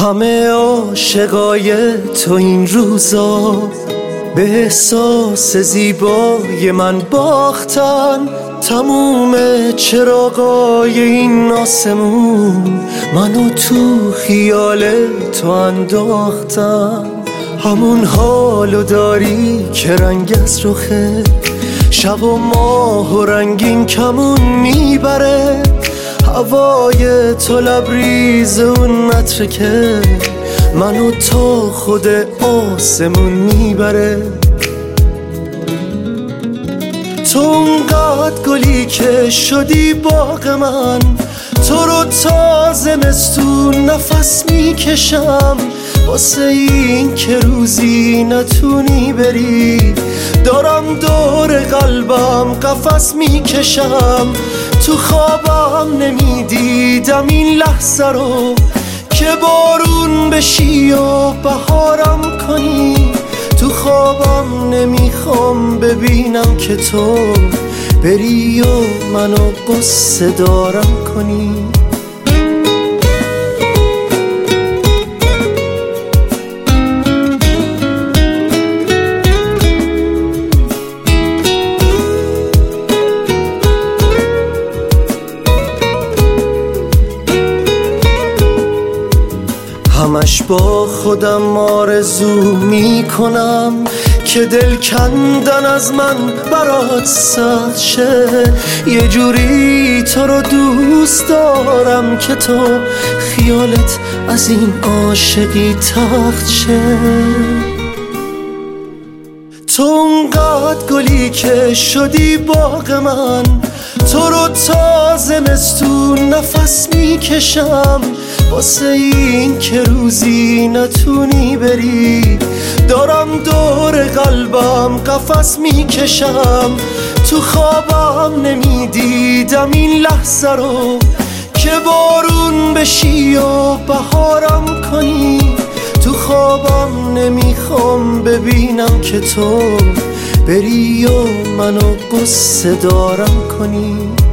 همه عاشقای تو این روزا به احساس زیبای من باختن. تموم چراغای این آسمون منو تو خیال تو انداختن. همون حالو داری که رنگ از رخه شب و ماه و رنگین کمون میبره. هوای تو لبریز اون عطره که منو تا خود آسمون میبره. تو اونقدر گلی که شدی باغ من، تو رو تا زمستون نفس میکشم. واسه این که روزی نتونی بری دارم دور قلبم قفس میکشم. تو خوابم نمیدیدم این لحظه رو که بارون بشی و بهارم کنی. تو خوابم نمیخوام ببینم که تو بری و منو قصه دارم کنی. همش با خودم آرزو میکنم که دل کندن از من برات سخت شه. یه جوری تو رو دوست دارم که تو خیالت از این عاشقی تخت شه. تو اونقدر گلی که شدی باغ من، تو رو تا زمستون نفس میکشم. واسه این که روزی نتونی بری دارم دور قلبم قفس میکشم. تو خوابم نمیدیدم این لحظه رو که بارون بشی و بهارم کنی. تو خوابم نمیخوام ببینم که تو بری و منو قصه دارم کنی.